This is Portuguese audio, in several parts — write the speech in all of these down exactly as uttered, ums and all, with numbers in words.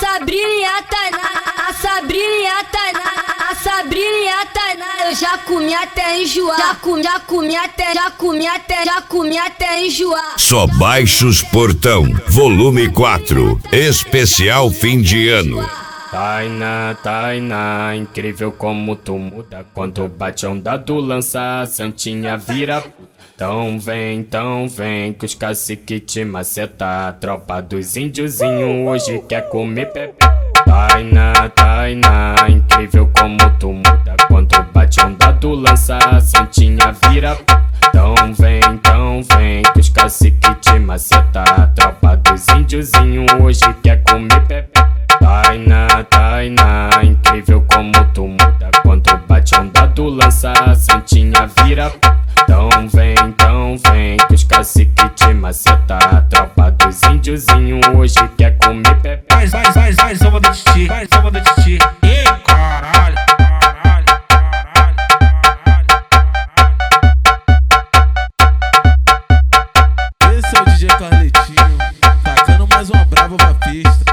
Sabrina e a Tainá, a Sabrina e a Tainá, a Sabrina e a Tainá, eu já comi até enjoar, já comi, já comi até, já comi até, já comi até enjoar. Só Baixos Portão, volume quatro, especial fim de ano. Tainá, Tainá, incrível como tu muda. Quando bate a onda do lança, a santinha vira puta. Então vem, então vem, que os cacique te maceta. A tropa dos índiozinhos hoje quer comer pepe. Tainá, Tainá, incrível como tu muda. Quando bate a onda do lança, a santinha vira puta. Então vem, então vem, que os cacique te maceta. A tropa dos índiozinhos hoje quer comer pepe. Tainá, Tainá, incrível como tu muda. Quando bate a onda do lança, a santinha vira puta. Então vem, então vem, que os cacique te maceta. A tropa dos índiozinhos hoje quer comer pepe. Vai, vai, vai, vai, samba do titi, vai, samba do titi. Ih, caralho, caralho, caralho, caralho. Esse é o D J Carletinho, tacando mais uma brava pra pista.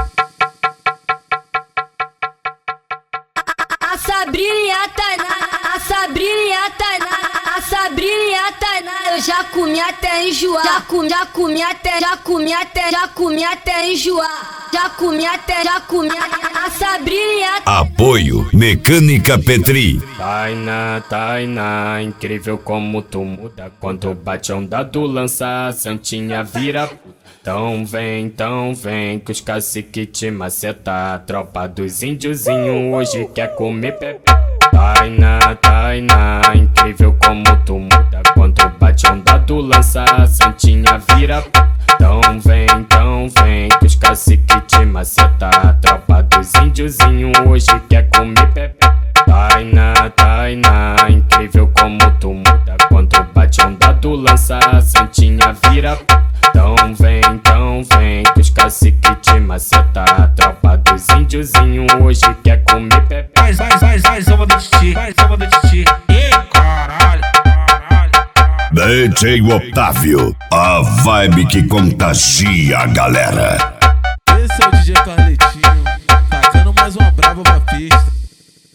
A Sabrina e a Tainá, a Sabrina e a Tainá, a Sabrina e a Tainá, eu já comi até enjoar, já comi, já comi até, já comi até, já comi até enjoar, já comi até, já comi até. A Sabrina e a Apoio Mecânica Petri. Tainá, Tainá, incrível como tu muda. Quando bate a onda do lança, a santinha vira puta. Então vem, então vem, que os cacique te maceta. A tropa dos índiozinhos hoje quer comer pepe. Tainá, Tainá, incrível como tu muda. Quando bate a onda do lança, a santinha vira puta. Então vem, então vem, que os cacique te maceta. A tropa dos índiozinhos hoje quer comer pepe. Tainá, Tainá, incrível como tu muda. Quando bate a onda do lança, a santinha vira puta. Então vem, então vem, que os cacique te maceta. A tropa dos índiozinhos hoje quer comer pepe. Vai, vai, vai, vai, samba do titi, vai, samba do titi. Ih, caralho, caralho, caralho. D J Otávio, a vibe que contagia a galera. Esse é o D J Carletinho.